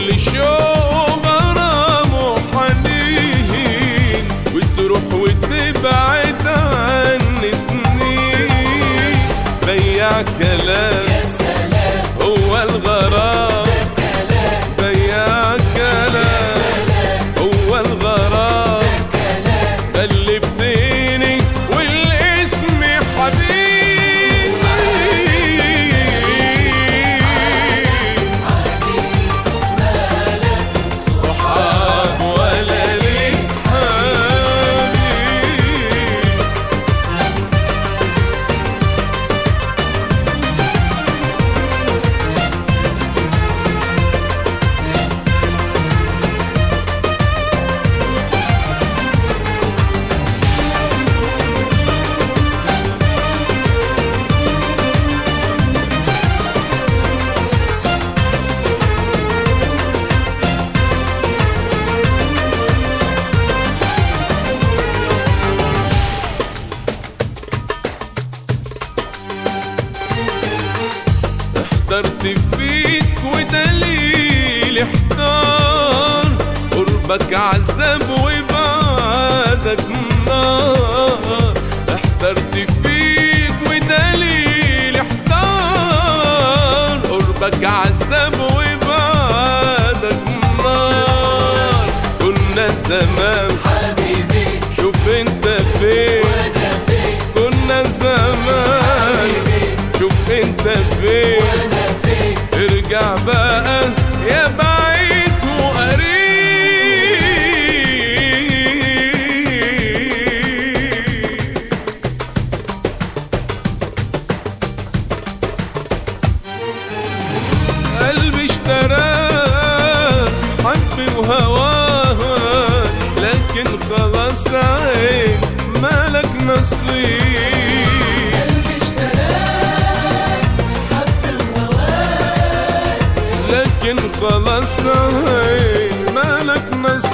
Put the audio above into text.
كل شوق غرام وحنين، وتروح وتبعد عني سنين. بياع كلام يا سلام هو الغرام، بياع كلام هو الغرام. غلبتني والاسم حبيبي، صحاب ولا ليك حبيب. احترت فيك ودليل احتار، قربك عذاب وبعدك نار. احترت فيك ودليل احتار، قربك عذاب وبعدك نار. كنا زمان حبيبي شوف انت فين، وانا فين كنا زمان شوف انت فين. وانا فين ارجع بقى يا بعيد وقريب. قلبي اشتراك حبي وهواه، لكن خلاص عيب مالك نصيب. قلبي اشتراك حب وهواك، لكن خلاص عيب مالك نصيب.